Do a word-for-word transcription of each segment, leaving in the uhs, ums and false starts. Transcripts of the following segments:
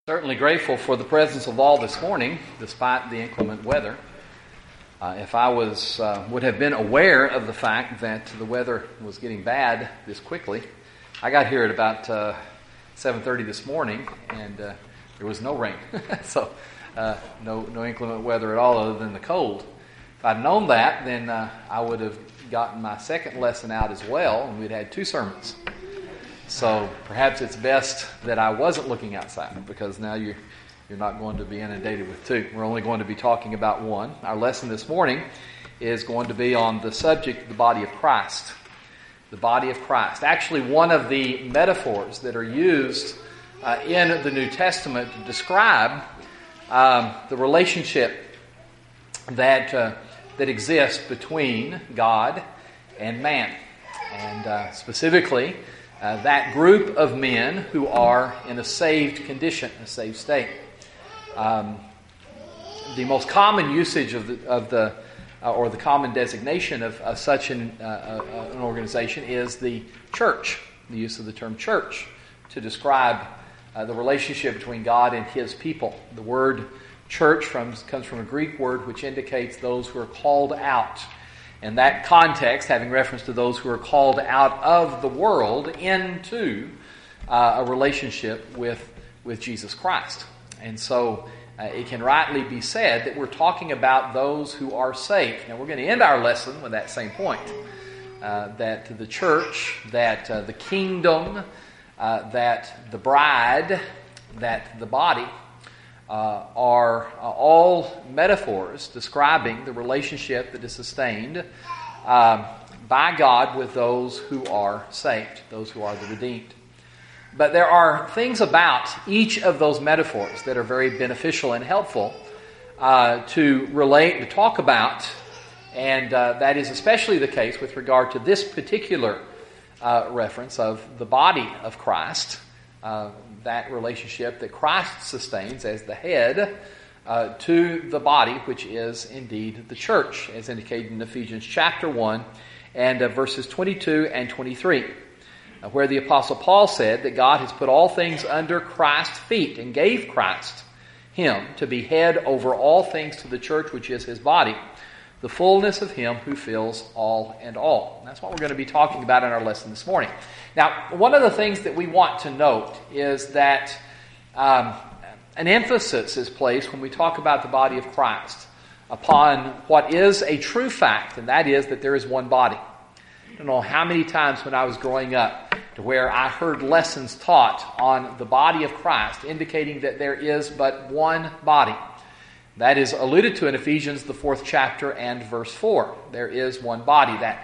Certainly grateful for the presence of all this morning, despite the inclement weather. Uh, if I was uh, would have been aware of the fact that the weather was getting bad this quickly, I got here at about uh, seven thirty this morning, and uh, there was no rain, so uh, no no inclement weather at all, other than the cold. If I'd known that, then uh, I would have gotten my second lesson out as well, and we'd had two sermons. So perhaps it's best that I wasn't looking outside, because now you're, you're not going to be inundated with two. We're only going to be talking about one. Our lesson this morning is going to be on the subject of the body of Christ. The body of Christ. Actually, one of the metaphors that are used uh, in the New Testament to describe um, the relationship that, uh, that exists between God and man. And uh, specifically, Uh, that group of men who are in a saved condition, a saved state. Um, the most common usage of the, of the uh, or the common designation of, of such an, uh, uh, an organization is the church. The use of the term church to describe uh, the relationship between God and His people. The word church from, comes from a Greek word which indicates those who are called out. In that context, having reference to those who are called out of the world into uh, a relationship with, with Jesus Christ. And so uh, it can rightly be said that we're talking about those who are saved. Now we're going to end our lesson with that same point. Uh, that the church, that uh, the kingdom, uh, that the bride, that the body Uh, are uh, all metaphors describing the relationship that is sustained uh, by God with those who are saved, those who are the redeemed. But there are things about each of those metaphors that are very beneficial and helpful uh, to relate, to talk about, and uh, that is especially the case with regard to this particular uh, reference of the body of Christ. Uh, that relationship that Christ sustains as the head uh, to the body, which is indeed the church, as indicated in Ephesians chapter one and uh, verses twenty-two and twenty-three, uh, where the Apostle Paul said that God has put all things under Christ's feet and gave Christ, Him, to be head over all things to the church, which is His body, the fullness of Him who fills all and all. And that's what we're going to be talking about in our lesson this morning. Now, one of the things that we want to note is that um, an emphasis is placed when we talk about the body of Christ upon what is a true fact, and that is that there is one body. I don't know how many times when I was growing up to where I heard lessons taught on the body of Christ indicating that there is but one body. That is alluded to in Ephesians, the fourth chapter and verse four. There is one body. That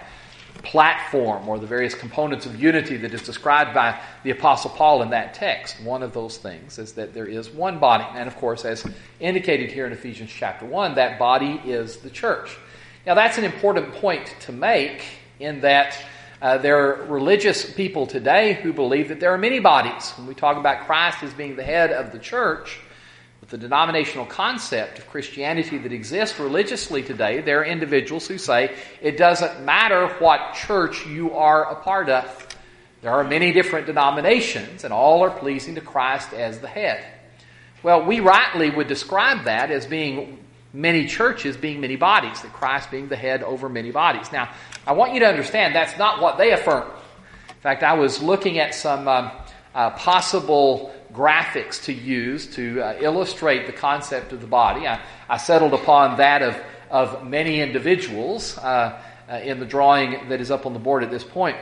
platform or the various components of unity that is described by the Apostle Paul in that text. One of those things is that there is one body. And of course, as indicated here in Ephesians chapter one, that body is the church. Now that's an important point to make, in that uh, there are religious people today who believe that there are many bodies. When we talk about Christ as being the head of the church, the denominational concept of Christianity that exists religiously today, there are individuals who say it doesn't matter what church you are a part of. There are many different denominations, and all are pleasing to Christ as the head. Well, we rightly would describe that as being many churches being many bodies, that Christ being the head over many bodies. Now, I want you to understand that's not what they affirm. In fact, I was looking at some um, uh, possible graphics to use to uh, illustrate the concept of the body. I, I settled upon that of, of many individuals uh, uh, in the drawing that is up on the board at this point.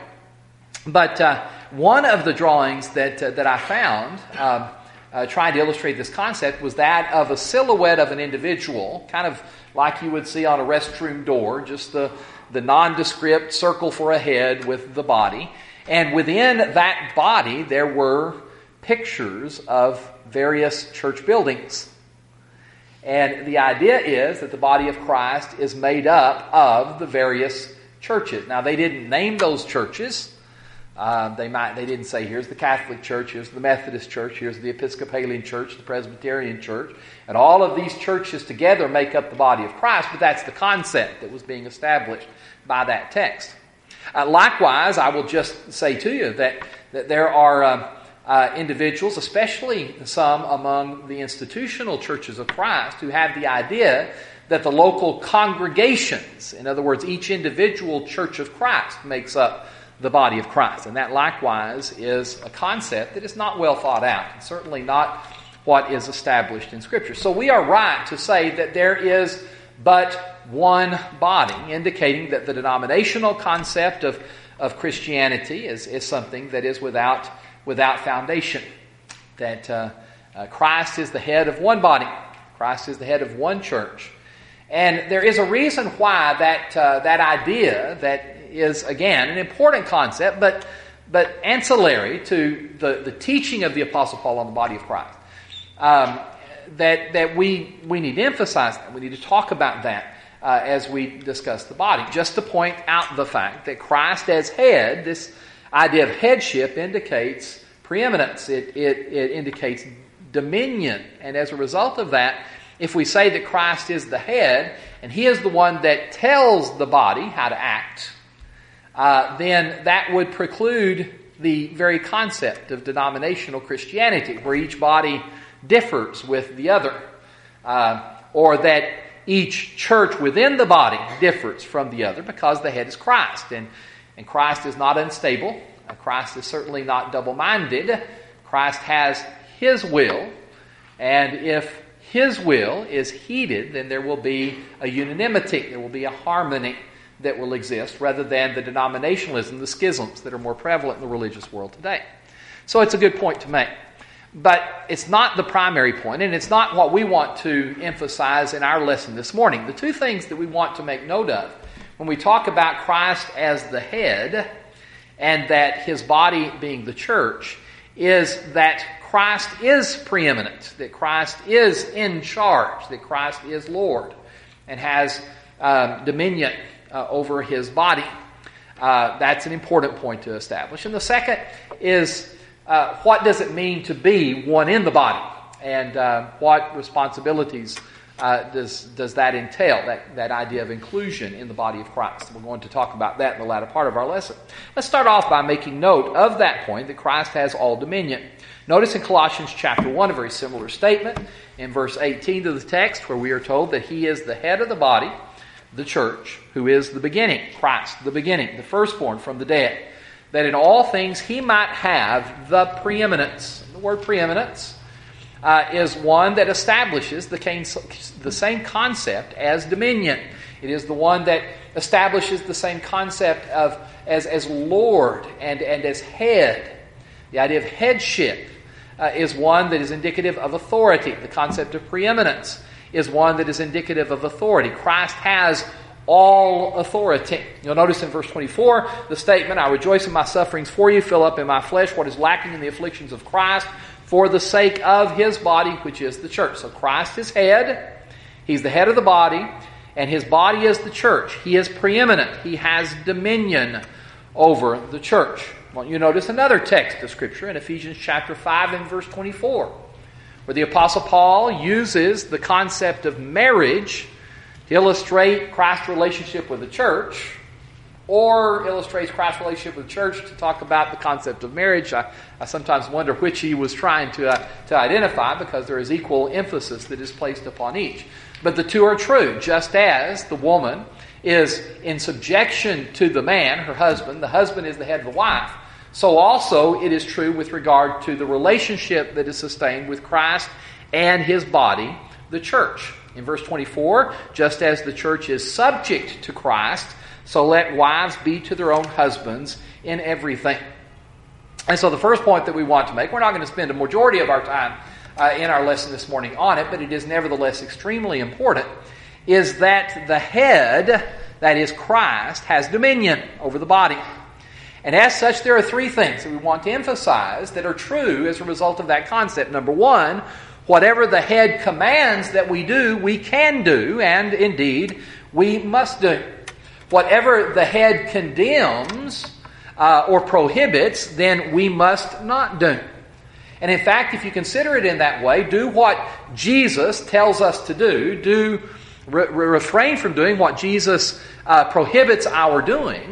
But uh, one of the drawings that uh, that I found um, uh, trying to illustrate this concept was that of a silhouette of an individual, kind of like you would see on a restroom door, just the, the nondescript circle for a head with the body. And within that body there were pictures of various church buildings. And the idea is that the body of Christ is made up of the various churches. Now, they didn't name those churches. Uh, they might they didn't say, here's the Catholic Church, here's the Methodist Church, here's the Episcopalian Church, the Presbyterian Church. And all of these churches together make up the body of Christ, but that's the concept that was being established by that text. Uh, likewise, I will just say to you that, that there are... Uh, uh, individuals, especially some among the institutional churches of Christ, who have the idea that the local congregations, in other words, each individual church of Christ, makes up the body of Christ. And that likewise is a concept that is not well thought out, and certainly not what is established in Scripture. So we are right to say that there is but one body, indicating that the denominational concept of, of Christianity is, is something that is without, without foundation. That uh, uh, Christ is the head of one body. Christ is the head of one church. And there is a reason why that uh, that idea, that is, again, an important concept, but but ancillary to the, the teaching of the Apostle Paul on the body of Christ, um, that that we we need to emphasize that. We need to talk about that uh, as we discuss the body. Just to point out the fact that Christ as head, this idea of headship indicates preeminence. It it, it indicates dominion, and as a result of that, if we say that Christ is the head, and He is the one that tells the body how to act, uh, then that would preclude the very concept of denominational Christianity, where each body differs with the other, uh, or that each church within the body differs from the other, because the head is Christ. And, and Christ is not unstable. Christ is certainly not double-minded. Christ has His will, and if His will is heeded, then there will be a unanimity, there will be a harmony that will exist, rather than the denominationalism, the schisms that are more prevalent in the religious world today. So it's a good point to make. But it's not the primary point, and it's not what we want to emphasize in our lesson this morning. The two things that we want to make note of when we talk about Christ as the head and that His body being the church is that Christ is preeminent, that Christ is in charge, that Christ is Lord and has um, dominion uh, over His body. Uh, that's an important point to establish. And the second is, uh, what does it mean to be one in the body? And uh, what responsibilities uh, does does that entail, that, that idea of inclusion in the body of Christ? We're going to talk about that in the latter part of our lesson. Let's start off by making note of that point, that Christ has all dominion. Notice in Colossians chapter one, a very similar statement in verse eighteen to the text, where we are told that He is the head of the body, the church, who is the beginning, Christ, the beginning, the firstborn from the dead, that in all things He might have the preeminence. The word preeminence uh, is one that establishes the, the same concept as dominion. It is the one that establishes the same concept of as, as Lord and, and as head. The idea of headship uh, is one that is indicative of authority. The concept of preeminence is one that is indicative of authority. Christ has all authority. You'll notice in verse twenty-four the statement, I rejoice in my sufferings for you, fill up in my flesh what is lacking in the afflictions of Christ for the sake of His body, which is the church. So Christ is head. He's the head of the body, and His body is the church. He is preeminent. He has dominion over the church. Well, you notice another text of Scripture in Ephesians chapter five and verse twenty-four, where the Apostle Paul uses the concept of marriage to illustrate Christ's relationship with the church, or illustrates Christ's relationship with the church to talk about the concept of marriage. I, I sometimes wonder which he was trying to, uh, to identify, because there is equal emphasis that is placed upon each. But the two are true. Just as the woman is in subjection to the man, her husband, the husband is the head of the wife, so also it is true with regard to the relationship that is sustained with Christ and His body, the church. In verse twenty-four, just as the church is subject to Christ, so let wives be to their own husbands in everything. And so the first point that we want to make, we're not going to spend a majority of our time uh, in our lesson this morning on it, but it is nevertheless extremely important, is that the head, that is Christ, has dominion over the body. And as such, there are three things that we want to emphasize that are true as a result of that concept. Number one, whatever the head commands that we do, we can do, and indeed, we must do. Whatever the head condemns uh, or prohibits, then we must not do. And in fact, if you consider it in that way, do what Jesus tells us to do, do re- refrain from doing what Jesus uh, prohibits our doing,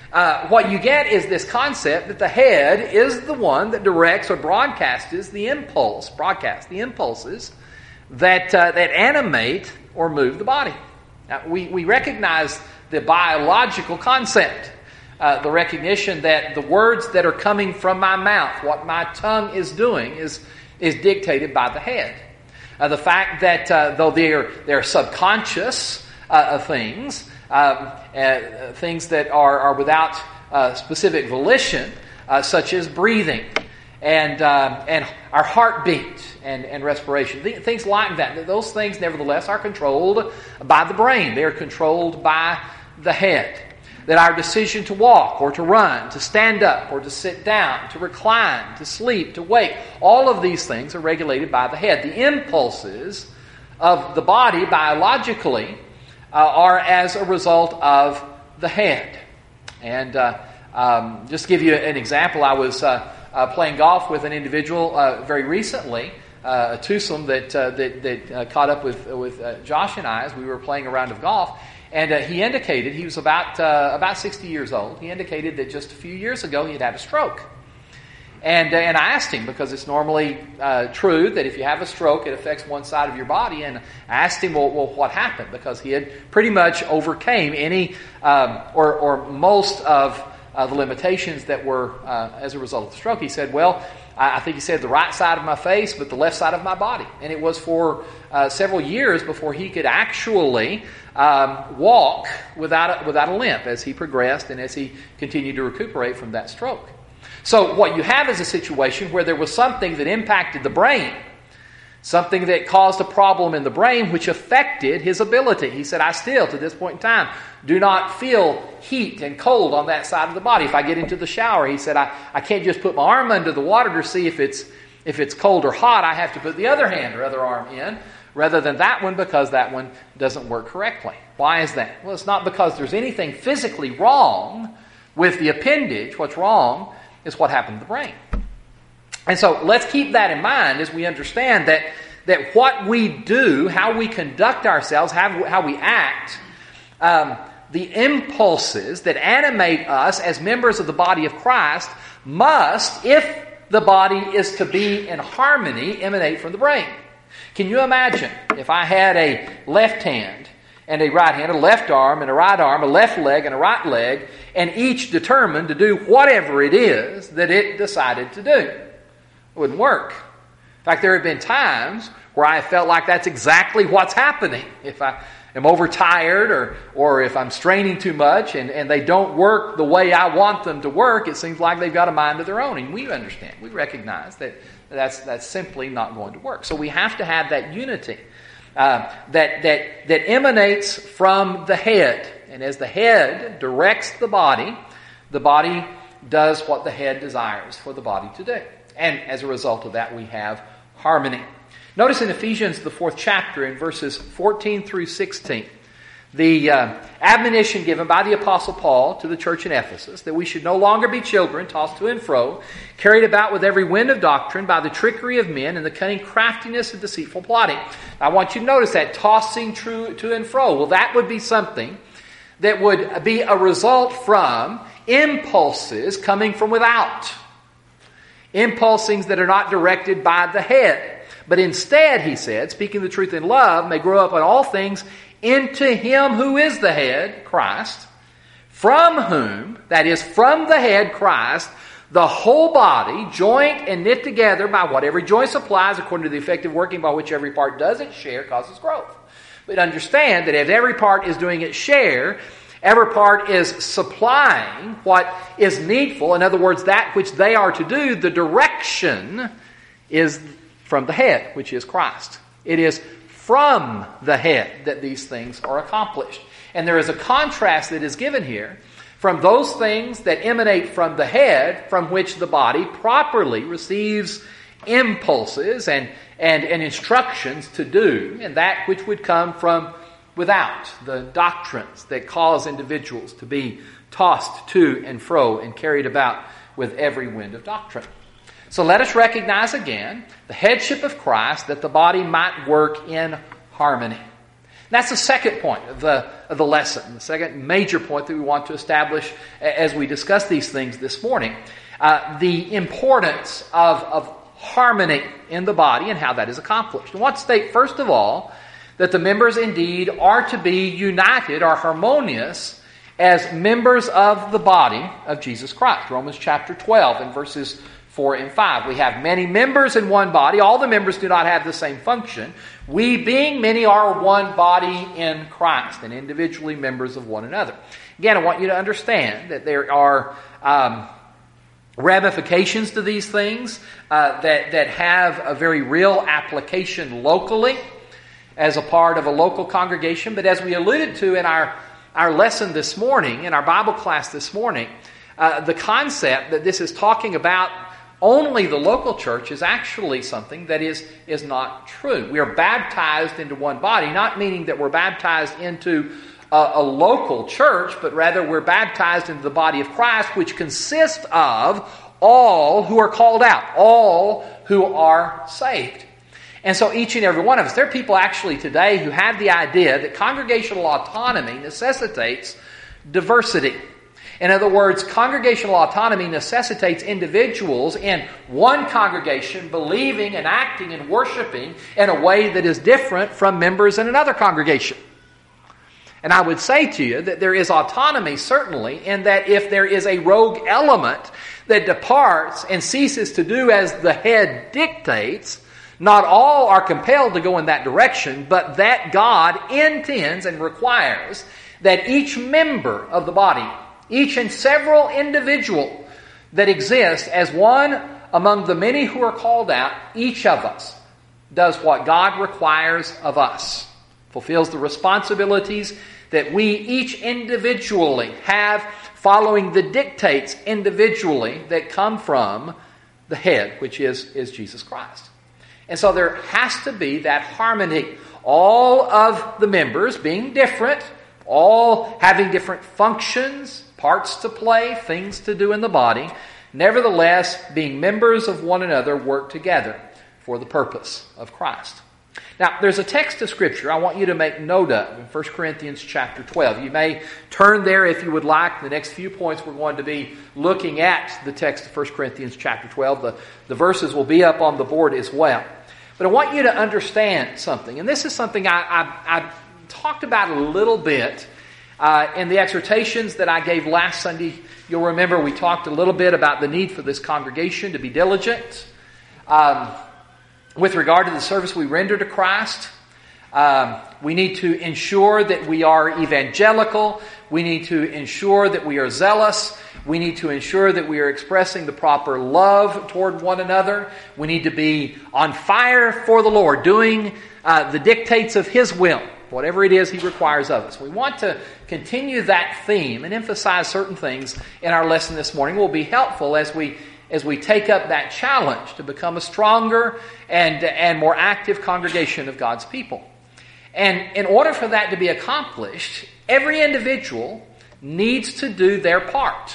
uh, what you get is this concept that the head is the one that directs or broadcasts the impulse, broadcasts the impulses that uh, that animate or move the body. Now, we, we recognize the biological concept, uh, the recognition that the words that are coming from my mouth, what my tongue is doing, is, is dictated by the head. Uh, the fact that uh, though they're, they're subconscious uh, things, um, uh, things that are, are without uh, specific volition, uh, such as breathing and uh, and our heartbeat and, and respiration, Th- things like that. Those things, nevertheless, are controlled by the brain. They are controlled by the head. That our decision to walk or to run, to stand up or to sit down, to recline, to sleep, to wake, all of these things are regulated by the head. The impulses of the body biologically uh, are as a result of the head. And uh, um, just to give you an example, I was uh, uh, playing golf with an individual uh, very recently, uh, a twosome that uh, that, that uh, caught up with with uh, Josh and I as we were playing a round of golf. And uh, he indicated, he was about uh, about sixty years old, he indicated that just a few years ago he had had a stroke. And, uh, and I asked him, because it's normally uh, true that if you have a stroke, it affects one side of your body. And I asked him, well, well what happened? Because he had pretty much overcame any um, or, or most of uh, the limitations that were uh, as a result of the stroke. He said, well, I think he said the right side of my face, but the left side of my body. And it was for uh, several years before he could actually um, walk without a, without a limp as he progressed and as he continued to recuperate from that stroke. So what you have is a situation where there was something that impacted the brain, something that caused a problem in the brain which affected his ability. He said, I still, to this point in time, do not feel heat and cold on that side of the body. If I get into the shower, he said, I, I can't just put my arm under the water to see if it's if it's cold or hot. I have to put the other hand or other arm in rather than that one, because that one doesn't work correctly. Why is that? Well, it's not because there's anything physically wrong with the appendage. What's wrong is what happened to the brain. And so let's keep that in mind as we understand that, that what we do, how we conduct ourselves, how, how we act, um, the impulses that animate us as members of the body of Christ must, if the body is to be in harmony, emanate from the brain. Can you imagine if I had a left hand and a right hand, a left arm and a right arm, a left leg and a right leg, and each determined to do whatever it is that it decided to do? It wouldn't work. In fact, there have been times where I felt like that's exactly what's happening. If I am overtired or or if I'm straining too much and, and they don't work the way I want them to work, it seems like they've got a mind of their own. And we understand, we recognize that that's, that's simply not going to work. So we have to have that unity uh, that, that, that emanates from the head. And as the head directs the body, the body does what the head desires for the body to do. And as a result of that, we have harmony. Notice in Ephesians, the fourth chapter, in verses fourteen through sixteen, the uh, admonition given by the Apostle Paul to the church in Ephesus, that we should no longer be children, tossed to and fro, carried about with every wind of doctrine by the trickery of men and the cunning craftiness of deceitful plotting. I want you to notice that, tossing true to and fro. Well, that would be something that would be a result from impulses coming from without. Impulsings that are not directed by the head. But instead, he said, speaking the truth in love, may grow up in all things into Him who is the head, Christ, from whom, that is, from the head, Christ, the whole body, joint and knit together by what every joint supplies, according to the effective working by which every part does its share, causes growth. But understand that if every part is doing its share, every part is supplying what is needful. In other words, that which they are to do, the direction is from the head, which is Christ. It is from the head that these things are accomplished. And there is a contrast that is given here from those things that emanate from the head, from which the body properly receives impulses and, and, and instructions to do, and that which would come from without, the doctrines that cause individuals to be tossed to and fro and carried about with every wind of doctrine. So let us recognize again the headship of Christ, that the body might work in harmony. That's the second point of the, of the lesson, the second major point that we want to establish as we discuss these things this morning. Uh, the importance of, of harmony in the body and how that is accomplished. I want to state, first of all, that the members indeed are to be united or harmonious as members of the body of Jesus Christ. Romans chapter twelve and verses four and five. We have many members in one body. All the members do not have the same function. We, being many, are one body in Christ and individually members of one another. Again, I want you to understand that there are um, ramifications to these things uh, that, that have a very real application locally as a part of a local congregation. But as we alluded to in our, our lesson this morning, in our Bible class this morning, uh, the concept that this is talking about only the local church is actually something that is, is not true. We are baptized into one body, not meaning that we're baptized into a, a local church, but rather we're baptized into the body of Christ, which consists of all who are called out, all who are saved. And so each and every one of us, there are people actually today who have the idea that congregational autonomy necessitates diversity. In other words, congregational autonomy necessitates individuals in one congregation believing and acting and worshiping in a way that is different from members in another congregation. And I would say to you that there is autonomy certainly in that if there is a rogue element that departs and ceases to do as the head dictates, not all are compelled to go in that direction, but that God intends and requires that each member of the body, each and several individual that exist as one among the many who are called out, each of us does what God requires of us, fulfills the responsibilities that we each individually have following the dictates individually that come from the head, which is, is Jesus Christ. And so there has to be that harmony. All of the members being different, all having different functions, parts to play, things to do in the body, nevertheless, being members of one another, work together for the purpose of Christ. Now, there's a text of Scripture I want you to make note of in First Corinthians chapter twelve. You may turn there if you would like. The next few points we're going to be looking at the text of First Corinthians chapter twelve. The, the verses will be up on the board as well. But I want you to understand something, and this is something I, I, I talked about a little bit Uh, in the exhortations that I gave last Sunday. You'll remember we talked a little bit about the need for this congregation to be diligent um, with regard to the service we render to Christ. Um, we need to ensure that we are evangelical. We need to ensure that we are zealous. We need to ensure that we are expressing the proper love toward one another. We need to be on fire for the Lord, doing uh, the dictates of His will, whatever it is He requires of us. We want to continue that theme and emphasize certain things in our lesson this morning. It will be helpful as we as we take up that challenge to become a stronger and, and more active congregation of God's people. And in order for that to be accomplished, every individual needs to do their part.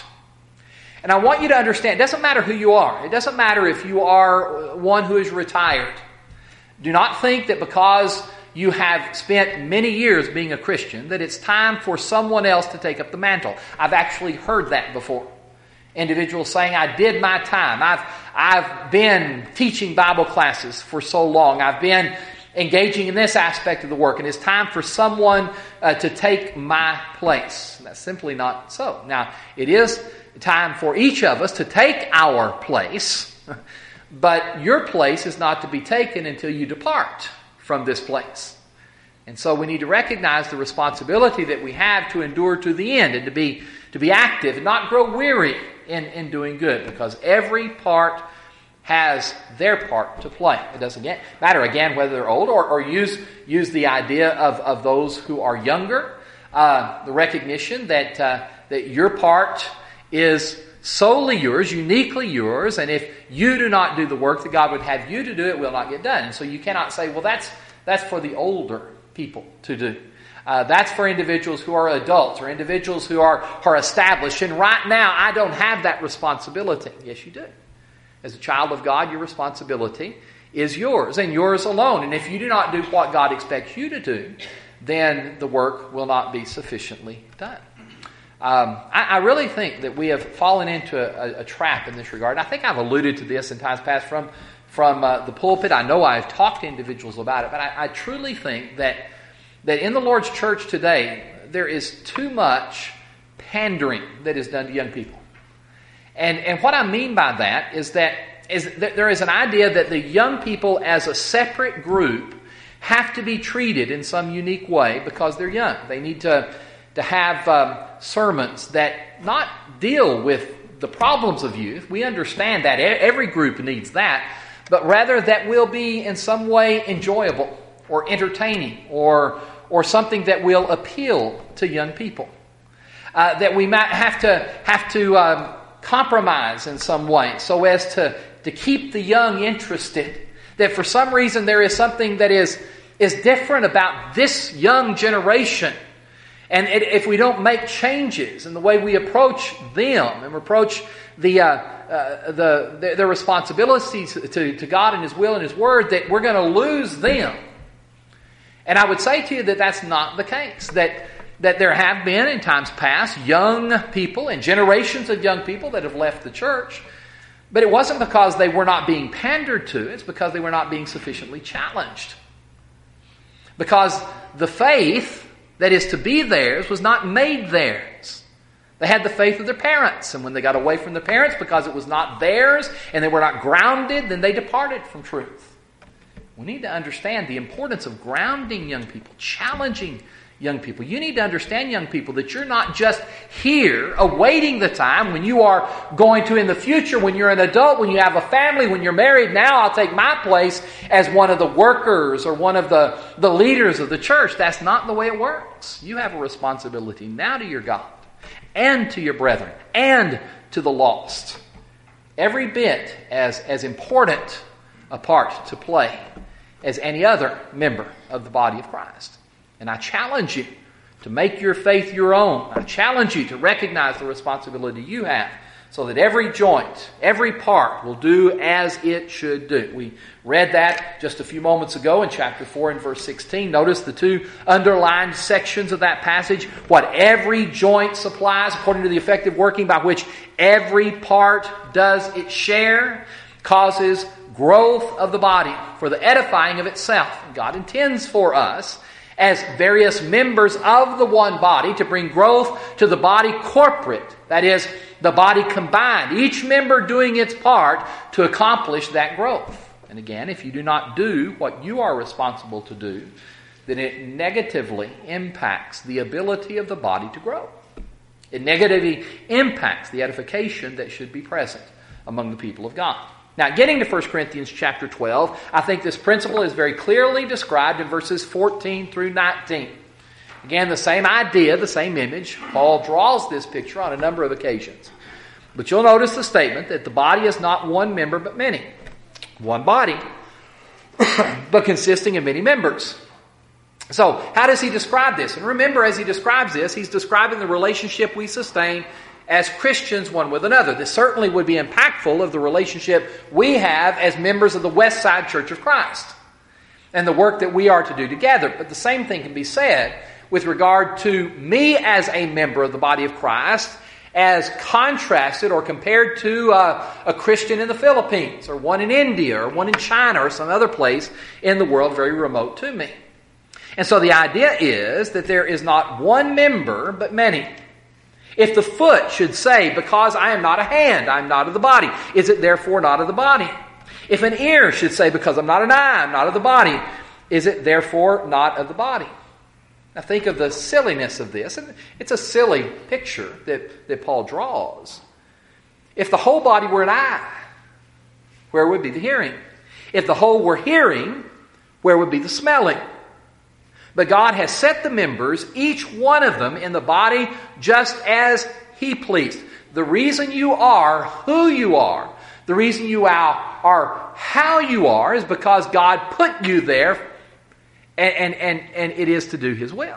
And I want you to understand, it doesn't matter who you are. It doesn't matter if you are one who is retired. Do not think that because you have spent many years being a Christian that it's time for someone else to take up the mantle. I've actually heard that before. Individuals saying, I did my time. I've, I've been teaching Bible classes for so long. I've been engaging in this aspect of the work, and it's time for someone uh, to take my place. That's simply not so. Now, it is time for each of us to take our place, but your place is not to be taken until you depart from this place. And so we need to recognize the responsibility that we have to endure to the end and to be to be active and not grow weary in, in doing good, because every part has their part to play. It doesn't matter, again, whether they're old or, or use, use the idea of, of those who are younger, uh, the recognition that, uh, that your part is solely yours, uniquely yours, and if you do not do the work that God would have you to do, it will not get done. And so you cannot say, well, that's that's for the older people to do. Uh, that's for individuals who are adults or individuals who are, are established. And right now, I don't have that responsibility. Yes, you do. As a child of God, your responsibility is yours and yours alone. And if you do not do what God expects you to do, then the work will not be sufficiently done. Um, I, I really think that we have fallen into a, a, a trap in this regard. And I think I've alluded to this in times past from, from uh, the pulpit. I know I've talked to individuals about it, but I, I truly think that, that in the Lord's church today, there is too much pandering that is done to young people. And, and what I mean by that is that, is that there is an idea that the young people as a separate group have to be treated in some unique way because they're young. They need to, to have um, sermons that not deal with the problems of youth. We understand that. Every group needs that. But rather that will be in some way enjoyable or entertaining or, or something that will appeal to young people. Uh, that we might have to, have to um, compromise in some way so as to, to keep the young interested. That for some reason there is something that is, is different about this young generation. And it, if we don't make changes in the way we approach them and approach the, uh, uh, the, the their responsibilities to, to God and His will and His Word, that we're going to lose them. And I would say to you that that's not the case. That, that there have been in times past young people and generations of young people that have left the church. But it wasn't because they were not being pandered to. It's because they were not being sufficiently challenged. Because the faith that is to be theirs was not made theirs. They had the faith of their parents. And when they got away from their parents because it was not theirs and they were not grounded, then they departed from truth. We need to understand the importance of grounding young people, challenging young people. You need to understand, young people, that you're not just here awaiting the time when you are going to in the future, when you're an adult, when you have a family, when you're married. Now I'll take my place as one of the workers or one of the, the leaders of the church. That's not the way it works. You have a responsibility now to your God and to your brethren and to the lost. Every bit as, as important a part to play as any other member of the body of Christ. And I challenge you to make your faith your own. I challenge you to recognize the responsibility you have so that every joint, every part will do as it should do. We read that just a few moments ago in chapter four and verse sixteen. Notice the two underlined sections of that passage. What every joint supplies according to the effective working by which every part does its share causes growth of the body for the edifying of itself. God intends for us as various members of the one body to bring growth to the body corporate. That is, the body combined. Each member doing its part to accomplish that growth. And again, if you do not do what you are responsible to do, then it negatively impacts the ability of the body to grow. It negatively impacts the edification that should be present among the people of God. Now, getting to First Corinthians chapter twelve, I think this principle is very clearly described in verses fourteen through nineteen. Again, the same idea, the same image. Paul draws this picture on a number of occasions. But you'll notice the statement that the body is not one member but many. One body, but consisting of many members. So, how does he describe this? And remember, as he describes this, he's describing the relationship we sustain as Christians one with another. This certainly would be impactful of the relationship we have as members of the West Side Church of Christ and the work that we are to do together. But the same thing can be said with regard to me as a member of the body of Christ as contrasted or compared to uh, a Christian in the Philippines or one in India or one in China or some other place in the world very remote to me. And so the idea is that there is not one member but many. If the foot should say, because I am not a hand, I am not of the body, is it therefore not of the body? If an ear should say, because I'm not an eye, I'm not of the body, is it therefore not of the body? Now think of the silliness of this. And it's a silly picture that, that Paul draws. If the whole body were an eye, where would be the hearing? If the whole were hearing, where would be the smelling? But God has set the members, each one of them, in the body just as He pleased. The reason you are who you are, the reason you are, are how you are, is because God put you there, and, and, and, and it is to do His will.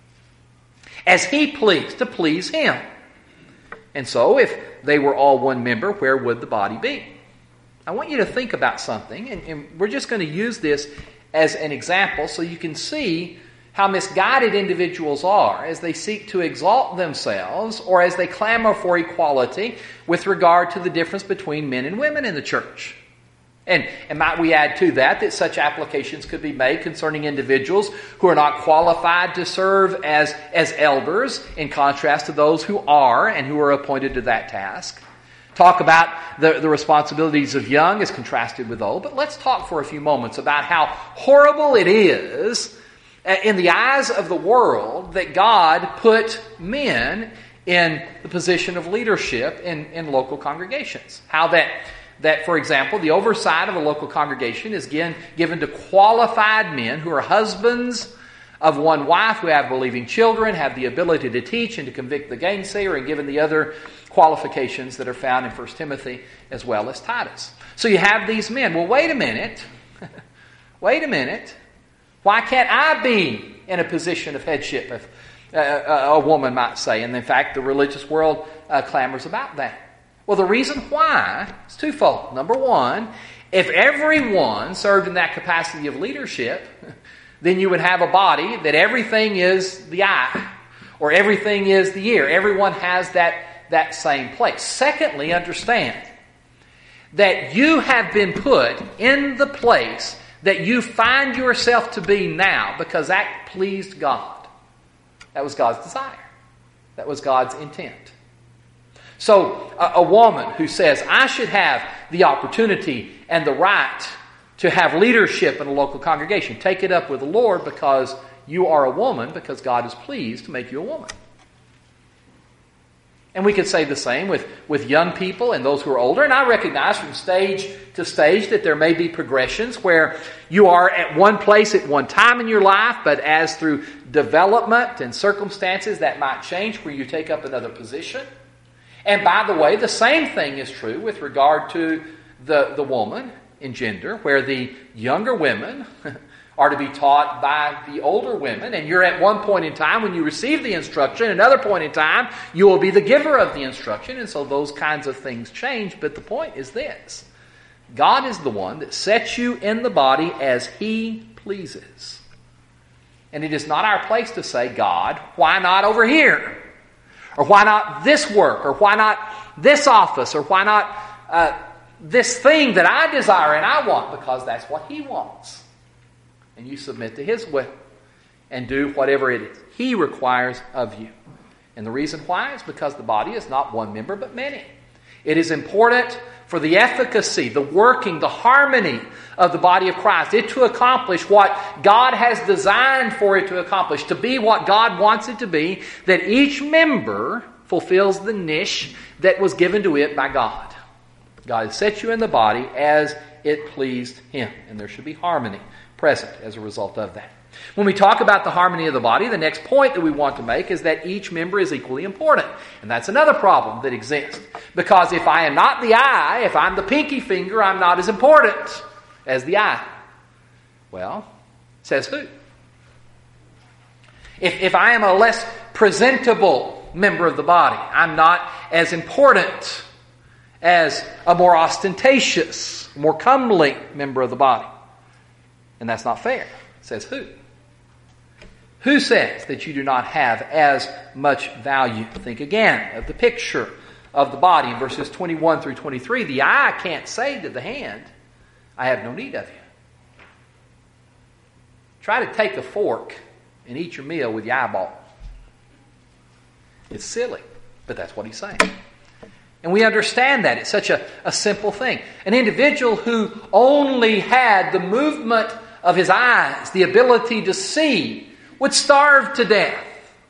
As He pleased, to please Him. And so, if they were all one member, where would the body be? I want you to think about something, and, and we're just going to use this as an example so you can see how misguided individuals are as they seek to exalt themselves or as they clamor for equality with regard to the difference between men and women in the church. And, and might we add to that that such applications could be made concerning individuals who are not qualified to serve as, as elders in contrast to those who are and who are appointed to that task. Talk about the, the responsibilities of young as contrasted with old. But let's talk for a few moments about how horrible it is in the eyes of the world that God put men in the position of leadership in, in local congregations. How that, that, for example, the oversight of a local congregation is given, given to qualified men who are husbands of one wife, who have believing children, have the ability to teach and to convict the gainsayer, and given the other qualifications that are found in First Timothy as well as Titus. So you have these men. Well, wait a minute. Wait a minute. Why can't I be in a position of headship, if uh, a woman might say? And in fact, the religious world uh, clamors about that. Well, the reason why is twofold. Number one, if everyone served in that capacity of leadership, then you would have a body that everything is the eye, or everything is the ear. Everyone has that that same place. Secondly, understand that you have been put in the place that you find yourself to be now because that pleased God. That was God's desire. That was God's intent. So a, a woman who says, I should have the opportunity and the right to have leadership in a local congregation, take it up with the Lord because you are a woman, because God is pleased to make you a woman. And we could say the same with, with young people and those who are older. And I recognize from stage to stage that there may be progressions where you are at one place at one time in your life, but as through development and circumstances that might change where you take up another position. And by the way, the same thing is true with regard to the, the woman in gender, where the younger women are to be taught by the older women, and you're at one point in time when you receive the instruction, another point in time you will be the giver of the instruction, and so those kinds of things change. But the point is this: God is the one that sets you in the body as He pleases. And it is not our place to say, God, why not over here? Or why not this work? Or why not this office? Or why not uh, this thing that I desire and I want? Because that's what He wants. And you submit to His will and do whatever it is He requires of you. And the reason why is because the body is not one member but many. It is important for the efficacy, the working, the harmony of the body of Christ, it to accomplish what God has designed for it to accomplish, to be what God wants it to be, that each member fulfills the niche that was given to it by God. God has set you in the body as it pleased Him, and there should be harmony present as a result of that. When we talk about the harmony of the body, the next point that we want to make is that each member is equally important. And that's another problem that exists. Because if I am not the eye, if I'm the pinky finger, I'm not as important as the eye. Well, says who? If, if I am a less presentable member of the body, I'm not as important as a more ostentatious, more comely member of the body. And that's not fair. Says who? Who says that you do not have as much value? Think again of the picture of the body in verses twenty-one through twenty-three. The eye can't say to the hand, I have no need of you. Try to take a fork and eat your meal with your eyeball. It's silly, but that's what he's saying. And we understand that. It's such a, a simple thing. An individual who only had the movement of his eyes, the ability to see, would starve to death.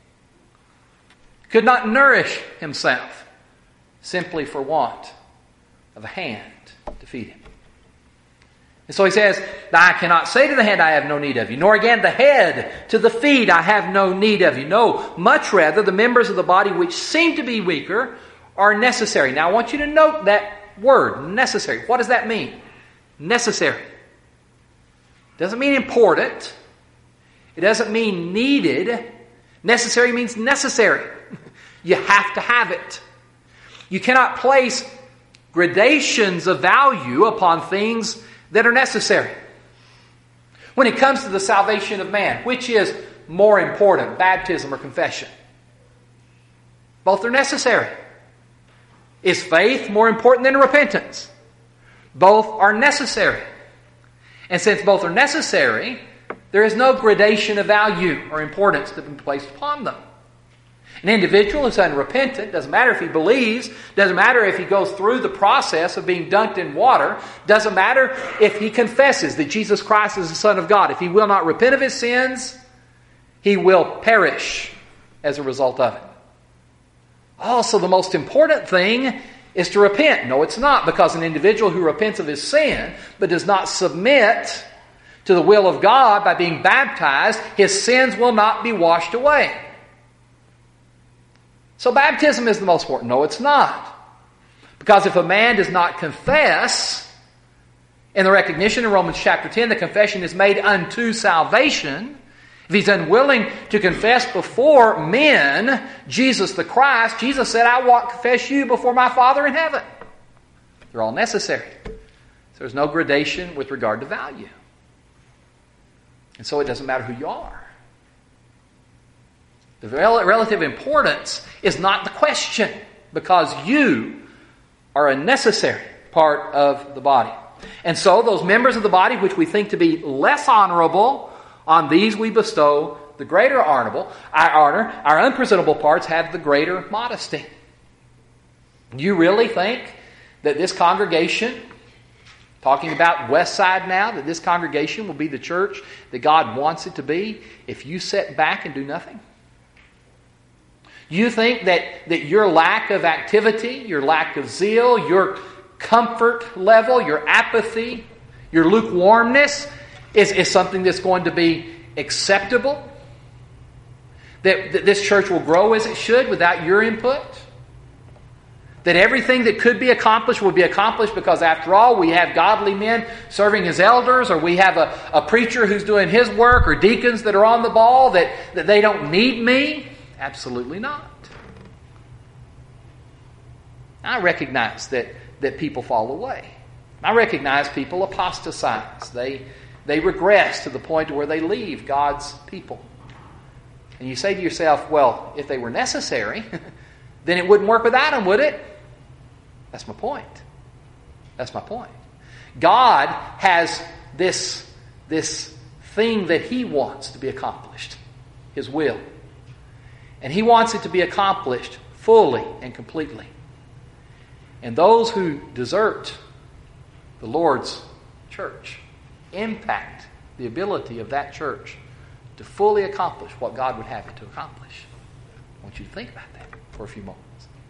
Could not nourish himself simply for want of a hand to feed him. And so he says, the eye cannot say to the hand, I have no need of you. Nor again the head to the feet, I have no need of you. No, much rather the members of the body which seem to be weaker are necessary. Now I want you to note that word, necessary. What does that mean? Necessary. Doesn't mean important. It doesn't mean needed. Necessary means necessary. You have to have it. You cannot place gradations of value upon things that are necessary. When it comes to the salvation of man, which is more important, baptism or confession? Both are necessary. Is faith more important than repentance? Both are necessary. And since both are necessary, there is no gradation of value or importance to be placed upon them. An individual who's unrepentant, doesn't matter if he believes, doesn't matter if he goes through the process of being dunked in water, doesn't matter if he confesses that Jesus Christ is the Son of God. If he will not repent of his sins, he will perish as a result of it. Also, the most important thing is to repent. No, it's not, because an individual who repents of his sin but does not submit to the will of God by being baptized, his sins will not be washed away. So baptism is the most important. No, it's not. Because if a man does not confess, in the recognition in Romans chapter ten, the confession is made unto salvation. If he's unwilling to confess before men Jesus the Christ, Jesus said, I will confess you before my Father in heaven. They're all necessary. So there's no gradation with regard to value. And so it doesn't matter who you are. The rel- relative importance is not the question, because you are a necessary part of the body. And so those members of the body which we think to be less honorable, on these we bestow the greater honorable, our honor. Our unpresentable parts have the greater modesty. Do you really think that this congregation, talking about West Side now, that this congregation will be the church that God wants it to be if you sit back and do nothing? You think that, that your lack of activity, your lack of zeal, your comfort level, your apathy, your lukewarmness is, is something that's going to be acceptable? That, that this church will grow as it should without your input? That everything that could be accomplished will be accomplished because, after all, we have godly men serving as elders, or we have a, a preacher who's doing his work, or deacons that are on the ball, that, that they don't need me? Absolutely not. I recognize that, that people fall away. I recognize people apostatize. They, they regress to the point where they leave God's people. And you say to yourself, well, if they were necessary, then it wouldn't work without them, would it? That's my point. That's my point. God has this, this thing that He wants to be accomplished, His will. And He wants it to be accomplished fully and completely. And those who desert the Lord's church impact the ability of that church to fully accomplish what God would have it to accomplish. I want you to think about that for a few moments.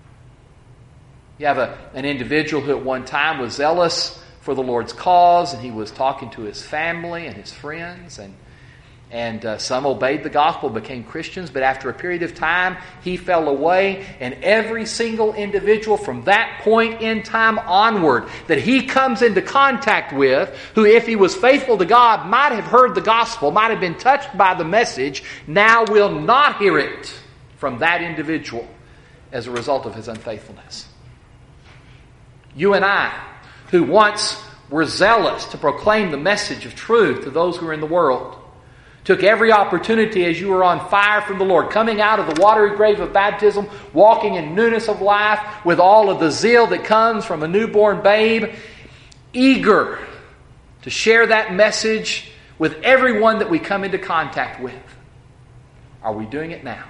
You have a, an individual who at one time was zealous for the Lord's cause, and he was talking to his family and his friends, and And uh, some obeyed the gospel, became Christians, but after a period of time, he fell away. And every single individual from that point in time onward that he comes into contact with, who, if he was faithful to God, might have heard the gospel, might have been touched by the message, now will not hear it from that individual as a result of his unfaithfulness. You and I, who once were zealous to proclaim the message of truth to those who are in the world, took every opportunity as you were on fire from the Lord, coming out of the watery grave of baptism, walking in newness of life with all of the zeal that comes from a newborn babe, eager to share that message with everyone that we come into contact with. Are we doing it now?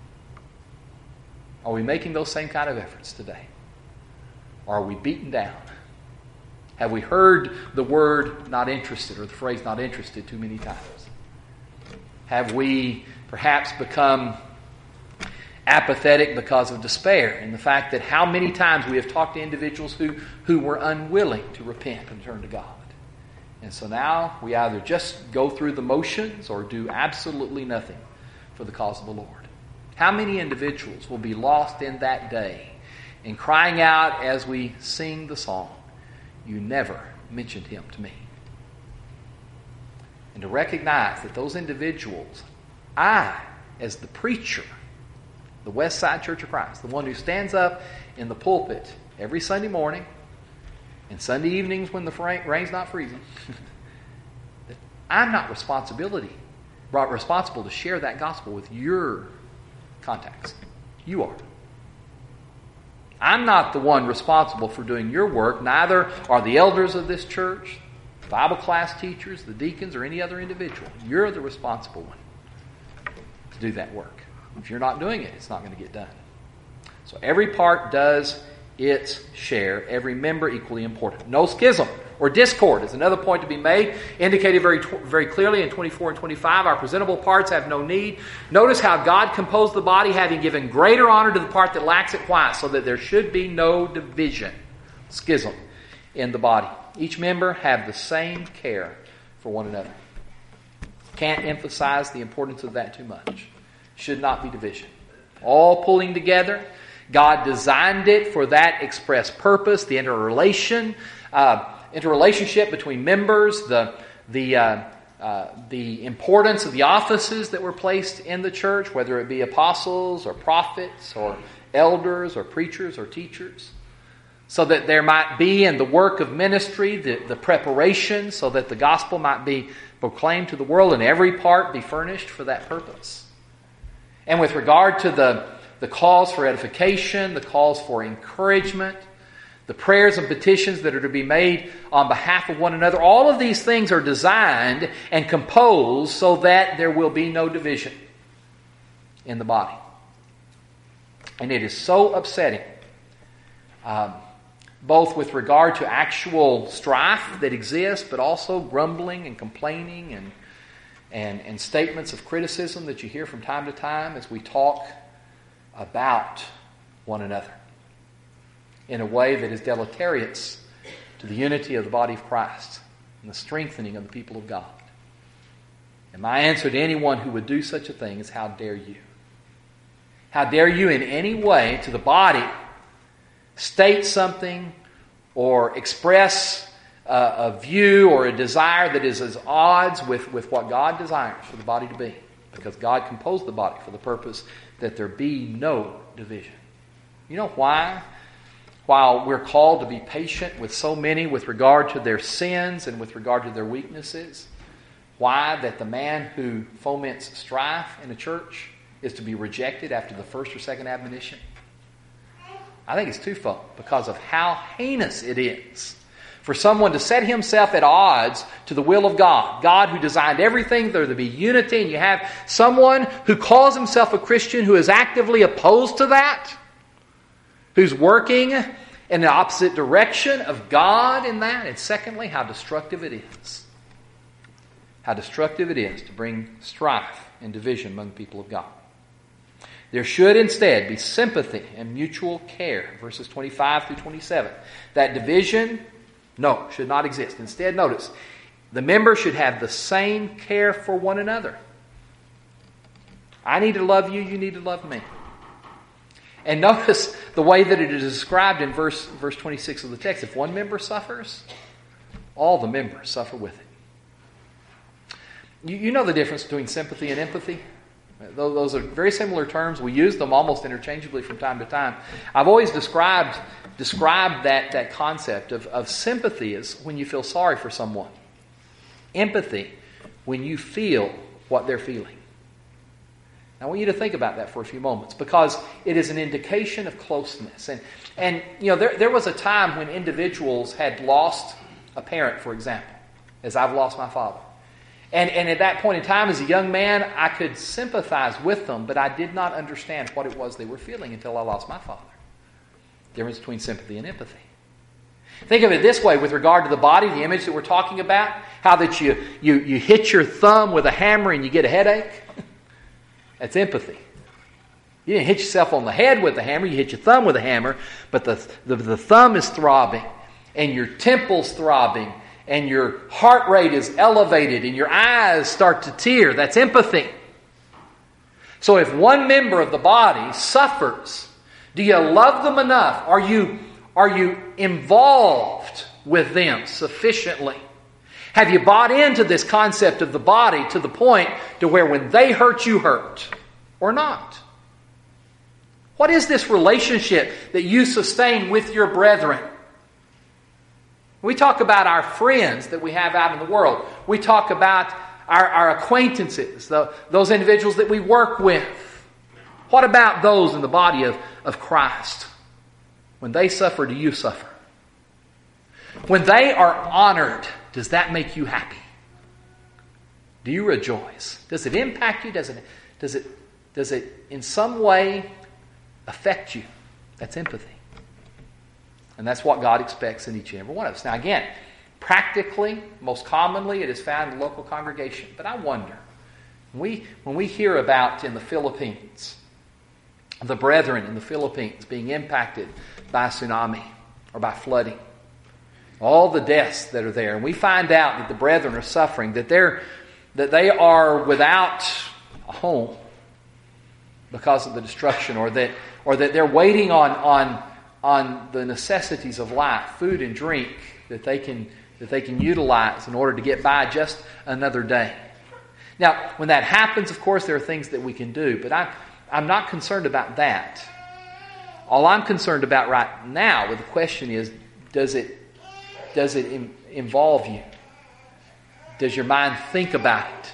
Are we making those same kind of efforts today? Or are we beaten down? Have we heard the word not interested, or the phrase not interested, too many times? Have we perhaps become apathetic because of despair, and the fact that how many times we have talked to individuals who, who were unwilling to repent and turn to God? And so now we either just go through the motions or do absolutely nothing for the cause of the Lord. How many individuals will be lost in that day in crying out as we sing the song, "You never mentioned Him to me"? And to recognize that those individuals, I, as the preacher, the West Side Church of Christ, the one who stands up in the pulpit every Sunday morning and Sunday evenings when the rain's not freezing, that I'm not responsibility, responsible to share that gospel with your contacts. You are. I'm not the one responsible for doing your work. Neither are the elders of this church, Bible class teachers, the deacons, or any other individual. You're the responsible one to do that work. If you're not doing it, it's not going to get done. So every part does its share. Every member equally important. No schism or discord is another point to be made, indicated very very clearly in twenty-four and twenty-five. Our presentable parts have no need. Notice how God composed the body, having given greater honor to the part that lacks it. Why? So that there should be no division, schism in the body. Each member have the same care for one another. Can't emphasize the importance of that too much. Should not be division. All pulling together. God designed it for that express purpose, the interrelation, uh, interrelationship between members, the the uh, uh, the importance of the offices that were placed in the church, whether it be apostles or prophets or elders or preachers or teachers, so that there might be in the work of ministry the, the preparation so that the gospel might be proclaimed to the world and every part be furnished for that purpose. And with regard to the the calls for edification, the calls for encouragement, the prayers and petitions that are to be made on behalf of one another, all of these things are designed and composed so that there will be no division in the body. And it is so upsetting, um, both with regard to actual strife that exists, but also grumbling and complaining and, and, and statements of criticism that you hear from time to time as we talk about one another in a way that is deleterious to the unity of the body of Christ and the strengthening of the people of God. And my answer to anyone who would do such a thing is, how dare you? How dare you in any way to the body state something or express a, a view or a desire that is at odds with, with what God desires for the body to be? Because God composed the body for the purpose that there be no division. You know why? While we're called to be patient with so many with regard to their sins and with regard to their weaknesses, why that the man who foments strife in a church is to be rejected after the first or second admonition? I think it's twofold, because of how heinous it is for someone to set himself at odds to the will of God. God who designed everything, there to be unity, and you have someone who calls himself a Christian who is actively opposed to that, who's working in the opposite direction of God in that. And secondly, how destructive it is. How destructive it is to bring strife and division among the people of God. There should instead be sympathy and mutual care. Verses twenty-five through twenty-seven. That division, no, should not exist. Instead, notice, the members should have the same care for one another. I need to love you, you need to love me. And notice the way that it is described in verse, verse twenty-six of the text. If one member suffers, all the members suffer with it. You, you know the difference between sympathy and empathy? Those are very similar terms. We use them almost interchangeably from time to time. I've always described described that, that concept of, of sympathy as when you feel sorry for someone. Empathy, when you feel what they're feeling. I want you to think about that for a few moments, because it is an indication of closeness. And, and you know, there, there was a time when individuals had lost a parent, for example, as I've lost my father. And, and at that point in time, as a young man, I could sympathize with them, but I did not understand what it was they were feeling until I lost my father. The difference between sympathy and empathy. Think of it this way with regard to the body, the image that we're talking about, how that you, you, you hit your thumb with a hammer and you get a headache. That's empathy. You didn't hit yourself on the head with the hammer, you hit your thumb with a hammer, but the, the, the thumb is throbbing, and your temple's throbbing, and your heart rate is elevated, and your eyes start to tear. That's empathy. So if one member of the body suffers, do you love them enough? Are you, are you involved with them sufficiently? Have you bought into this concept of the body to the point to where when they hurt, you hurt? Or not? What is this relationship that you sustain with your brethren? We talk about our friends that we have out in the world. We talk about our, our acquaintances, the, those individuals that we work with? What about those in the body of, of Christ? When they suffer, do you suffer? When they are honored, does that make you happy? Do you rejoice? Does it impact you? Does it, does it, does it in some way affect you? That's empathy. And that's what God expects in each and every one of us. Now again, practically, most commonly, it is found in the local congregation. But I wonder, when we, when we hear about in the Philippines, the brethren in the Philippines being impacted by tsunami or by flooding, all the deaths that are there, and we find out that the brethren are suffering, that they're that they are without a home because of the destruction, or that or that they're waiting on on on the necessities of life, food and drink, that they can that they can utilize in order to get by just another day. Now, when that happens, of course, there are things that we can do, but I, I'm not concerned about that. All I'm concerned about right now with the question is, does it does it in, involve you? Does your mind think about it?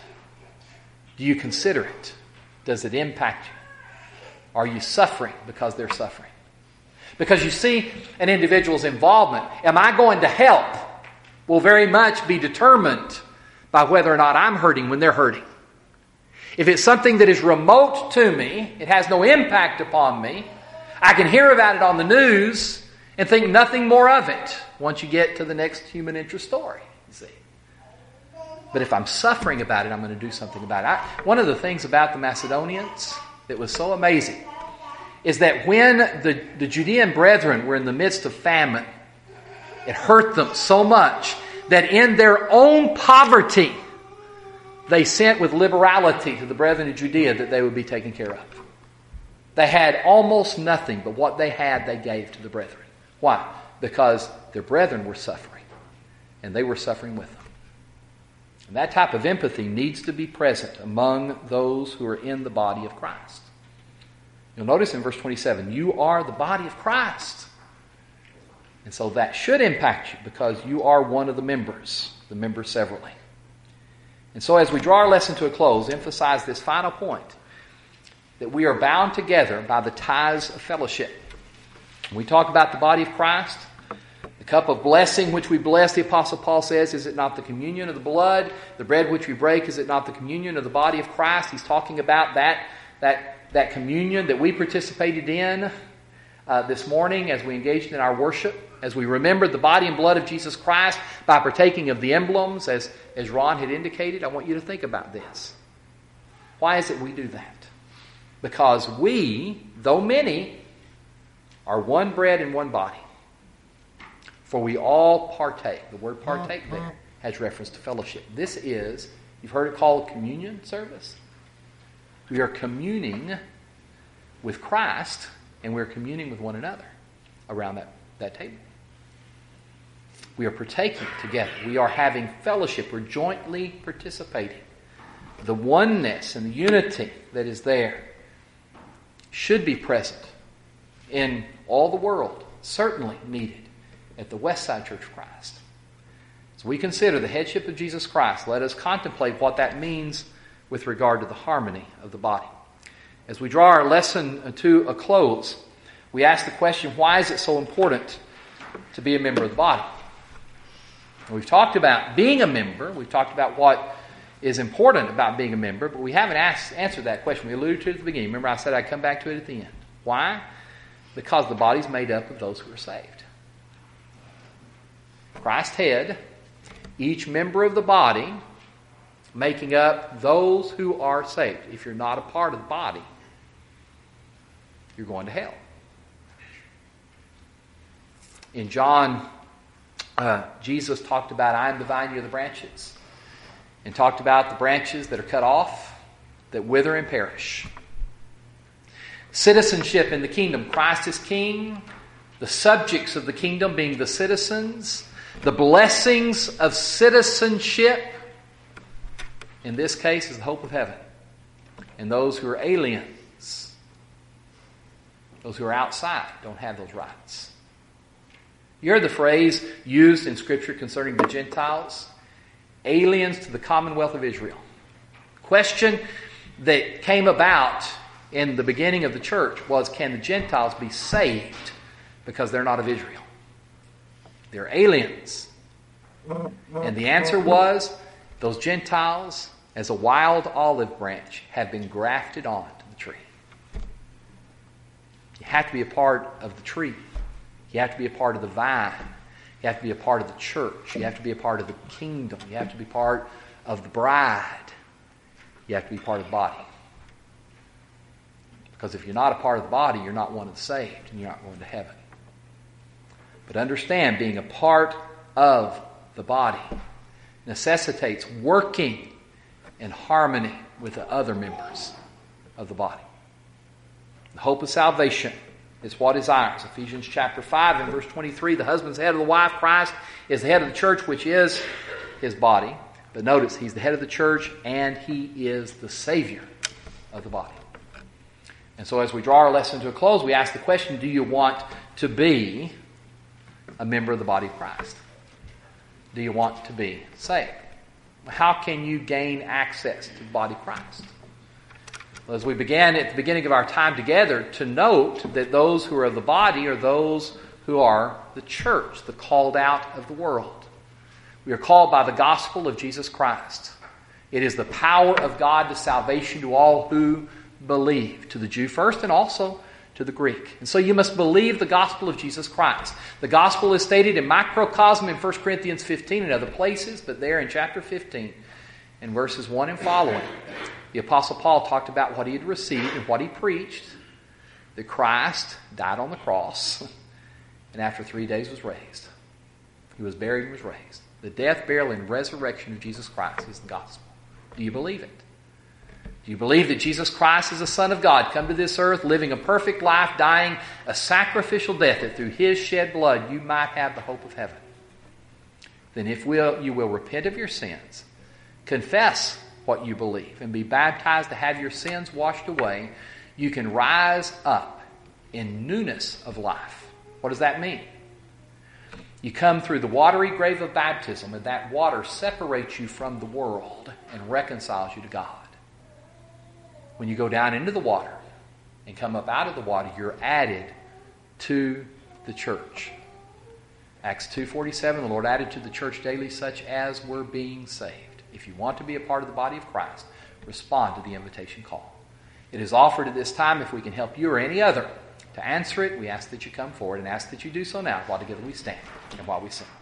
Do you consider it? Does it impact you? Are you suffering because they're suffering? Because you see, an individual's involvement, am I going to help, will very much be determined by whether or not I'm hurting when they're hurting. If it's something that is remote to me, it has no impact upon me, I can hear about it on the news and think nothing more of it once you get to the next human interest story, you see. But if I'm suffering about it, I'm going to do something about it. I, one of the things about the Macedonians that was so amazing is that when the, the Judean brethren were in the midst of famine, it hurt them so much that in their own poverty, they sent with liberality to the brethren of Judea that they would be taken care of. They had almost nothing, but what they had, they gave to the brethren. Why? Because their brethren were suffering, and they were suffering with them. And that type of empathy needs to be present among those who are in the body of Christ. You'll notice in verse twenty-seven, you are the body of Christ. And so that should impact you because you are one of the members, the members severally. And so as we draw our lesson to a close, emphasize this final point, that we are bound together by the ties of fellowship. When we talk about the body of Christ, the cup of blessing which we bless, the Apostle Paul says, is it not the communion of the blood? The bread which we break, is it not the communion of the body of Christ? He's talking about that, that, that communion that we participated in uh, this morning as we engaged in our worship, as we remembered the body and blood of Jesus Christ by partaking of the emblems, as, as Ron had indicated. I want you to think about this. Why is it we do that? Because we, though many, are one bread and one body. For we all partake. The word partake there has reference to fellowship. This is, you've heard it called communion service. We are communing with Christ, and we're communing with one another around that, that table. We are partaking together. We are having fellowship. We're jointly participating. The oneness and the unity that is there should be present in all the world, certainly needed at the Westside Church of Christ. As we consider the headship of Jesus Christ, let us contemplate what that means with regard to the harmony of the body. As we draw our lesson to a close, we ask the question, why is it so important to be a member of the body? And we've talked about being a member. We've talked about what is important about being a member, but we haven't asked, answered that question. We alluded to it at the beginning. Remember I said I'd come back to it at the end. Why? Because the body's made up of those who are saved. Christ's head, each member of the body, making up those who are saved. If you're not a part of the body, you're going to hell. In John, uh, Jesus talked about, I am the vine, you're the branches. And talked about the branches that are cut off, that wither and perish. Citizenship in the kingdom. Christ is king. The subjects of the kingdom being the citizens. The blessings of citizenship, in this case, is the hope of heaven. And those who are aliens, those who are outside, don't have those rights. You heard the phrase used in Scripture concerning the Gentiles. aliens to the commonwealth of Israel. Question that came about in the beginning of the church was, can the Gentiles be saved because they're not of Israel? They're aliens. And the answer was, those Gentiles, as a wild olive branch, have been grafted onto the tree. You have to be a part of the tree. You have to be a part of the vine. You have to be a part of the church. You have to be a part of the kingdom. You have to be part of the bride. You have to be part of the body. Because if you're not a part of the body, you're not one of the saved, and you're not going to heaven. But understand, being a part of the body necessitates working in harmony with the other members of the body. The hope of salvation is what is ours. Ephesians chapter five and verse twenty-three, the husband's the head of the wife. Christ is the head of the church, which is his body. But notice, he's the head of the church and he is the Savior of the body. And so as we draw our lesson to a close, we ask the question, do you want to be a member of the body of Christ? Do you want to be saved? How can you gain access to the body of Christ? Well, as we began at the beginning of our time together, to note that those who are of the body are those who are the church, the called out of the world. We are called by the gospel of Jesus Christ. It is the power of God to salvation to all who believe, to the Jew first and also to the Greek. And so you must believe the gospel of Jesus Christ. The gospel is stated in microcosm in First Corinthians fifteen and other places, but there in chapter fifteen, in verses one and following, the Apostle Paul talked about what he had received and what he preached, that Christ died on the cross and after three days was raised. He was buried and was raised. The death, burial, and resurrection of Jesus Christ is the gospel. Do you believe it? Do you believe that Jesus Christ is the Son of God, come to this earth, living a perfect life, dying a sacrificial death, that through his shed blood you might have the hope of heaven? Then if will, you will repent of your sins, confess what you believe, and be baptized to have your sins washed away, you can rise up in newness of life. What does that mean? You come through the watery grave of baptism, and that water separates you from the world and reconciles you to God. When you go down into the water and come up out of the water, you're added to the church. Acts two forty-seven, the Lord added to the church daily such as were being saved. If you want to be a part of the body of Christ, respond to the invitation call. It is offered at this time. If we can help you or any other to answer it, we ask that you come forward, and ask that you do so now while together we stand and while we sing.